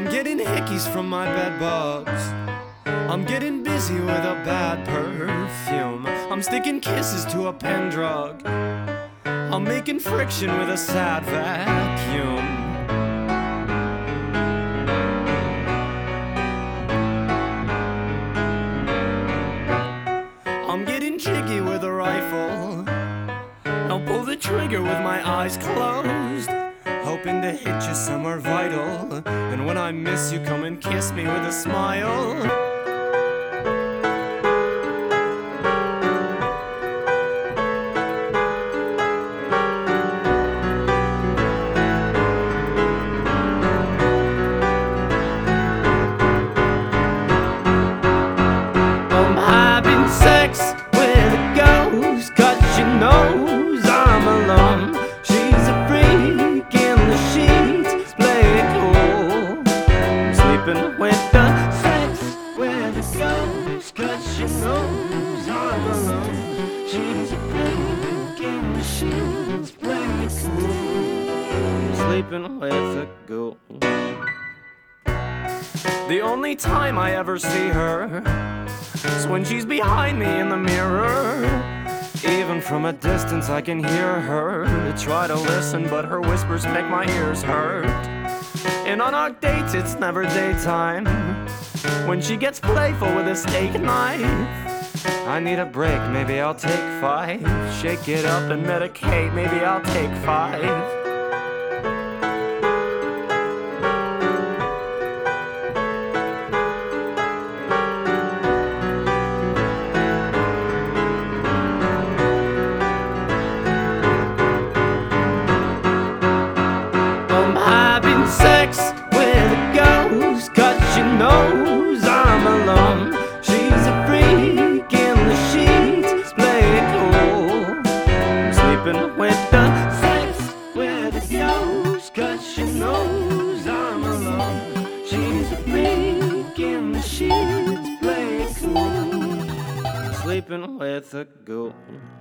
getting hickeys from my bed bugs. I'm getting busy with a bad perfume. I'm sticking kisses to a pen drug. I'm making friction with a sad vacuum. I'm getting jiggy with a rifle. I'll pull the trigger with my eyes closed, hoping to hit you somewhere vital. And when I miss you, come and kiss me with a smile. I'm having sex with a ghost, 'cause she knows I'm alone. She's a freak in the sheets, play it cool. I'm sleeping with the sex with a ghost, 'cause she knows I'm alone. She's a freak in the sheets, play it cool. I'm sleeping with a ghost. The only time I ever see her is when she's behind me in the mirror. Even from a distance I can hear her to try to listen, but her whispers make my ears hurt. And on our dates it's never daytime. When she gets playful with a steak knife, I need a break, maybe I'll take 5. Shake it up and medicate, maybe I'll take 5. Having sex with a ghost, 'cause she knows I'm alone. She's a freak in the sheets, play it cool. I'm sleeping with the sex with a ghost, 'cause she knows I'm alone. She's a freak in the sheets, play it cool. I'm sleeping with a ghost.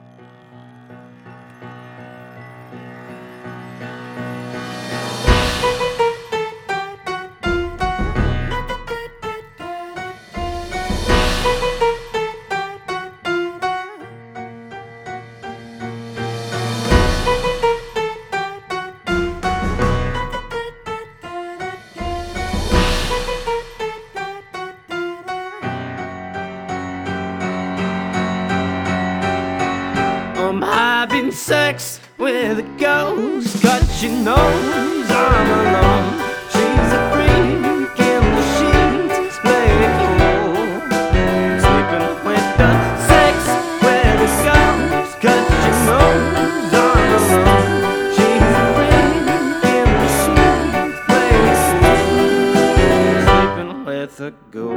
I'm having sex with a ghost, 'cause she knows I'm alone. She's a freak in the sheets, play it cool. Sleeping with the sex with a ghost, 'cause she knows I'm alone. She's a freak in the sheets, play it cool. Sleeping with a ghost.